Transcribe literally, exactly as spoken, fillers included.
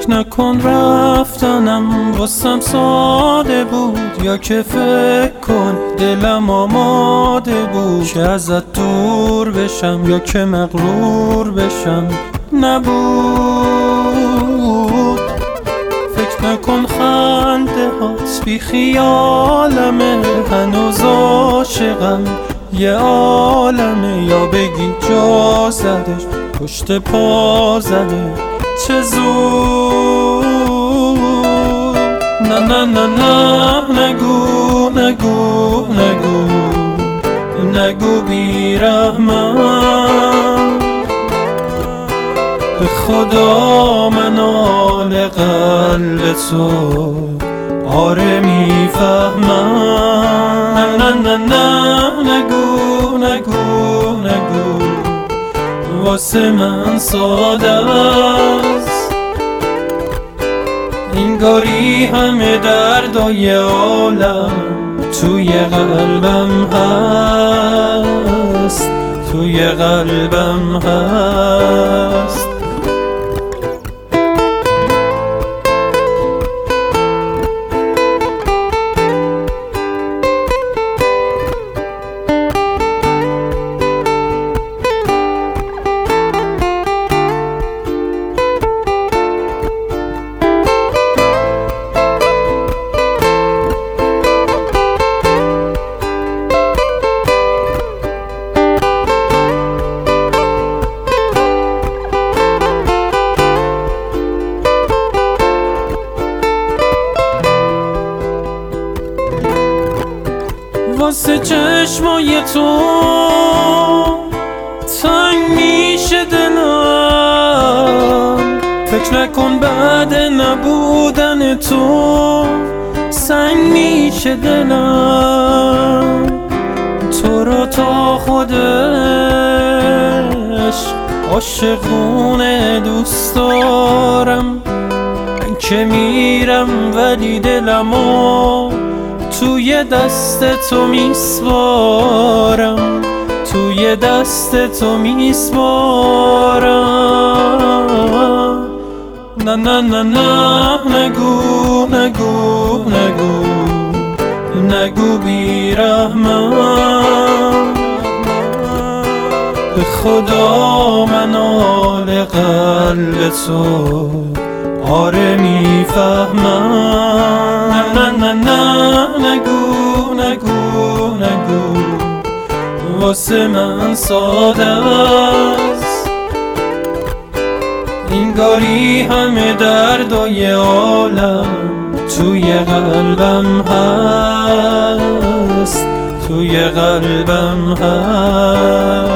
فکر نکن رفتنم واسم ساده بود، یا که فکر کن دلم آماده بود که ازت دور بشم یا که مغرور بشم. نبود فکر نکن خنده هات بی خیالمه، هنوز عاشقم یه عالمه، یا بگی جا زدش پشت پا زده چه زود. نه نه نه نه نگو نگو نگو نگو بی رحمم، به خدا من حال قلب تو آره میفهمم. نه نه نه نه نگو نگو نگو واسه من ساده است، انگاری همه دردای عالم توی قلبم هست، توی قلبم هست. واسه چشمای تو تنگ میشه دلم، فکر نکن بعد نبودن تو سنگ میشه دلم. تو رو تا خودش عاشقونه دوست دارم، که میرم ولی دلمو توی دست تو میسپارم، توی دست تو میسپارم. نه نه نه نه نگو نگو نگو نگو بی رحمم، به خدا من حال قلب تو آره میفهمم. نه نه نه نگو نگو نگو واسه من ساده است، انگاری همه دردای عالم توی قلبم هست، توی قلبم هست.